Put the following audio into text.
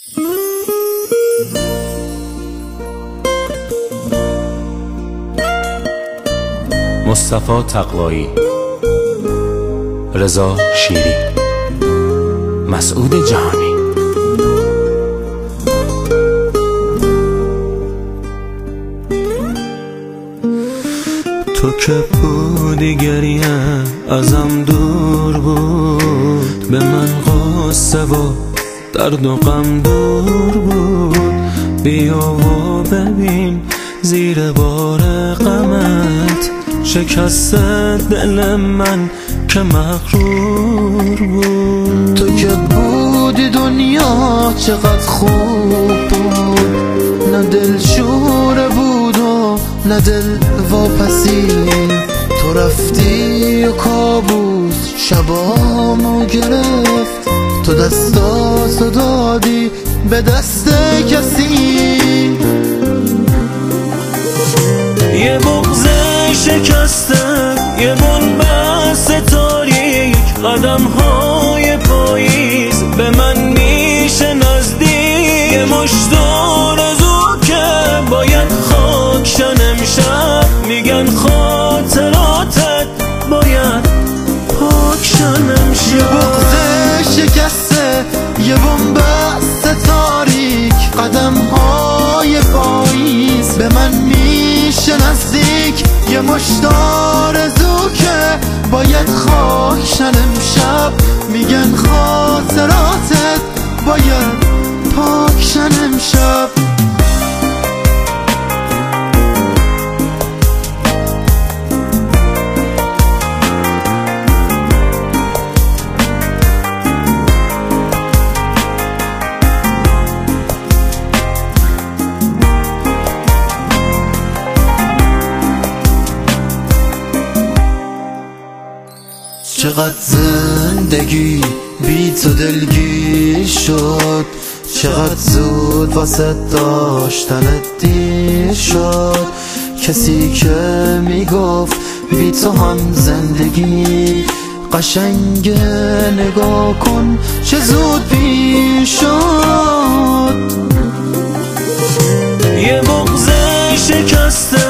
مصطفی تقوایی، رضا شیری، مسعود جهانی. تو که بودی گریم ازم دور بود، به من غصه و درد و غم دور بود. بیا و ببین زیر بار غمت شکست دل من که مغرور بود. تو که بودی دنیا چقدر خوب بود، نه دل شوره بود و نه دل واپسین. تو رفتی و کابوس شبامو گرفت، تو دستاتو دادی به دست کسی. یه بغض شکسته، یه بنبست تاریک، قدم های پاییز به من میشه نزدیک. یه مشت آرزو که باید خاک شن امشب، میگن خاطراتت باید پاک شن امشب. یه بغض شکسته، یه بنبست تاریک، قدم های پاییز به من میشه نزدیک. یه مشت آرزو که باید خاک شن امشب، میگن خاطراتت باید پاک شن امشب. چقدر زندگی بی تو دلگیر شد، چقدر زود واسه داشتنت دیر شد. کسی که میگفت بی تو هم زندگی قشنگه، نگاه کن چه زود پیش شد. یه بغض شکسته،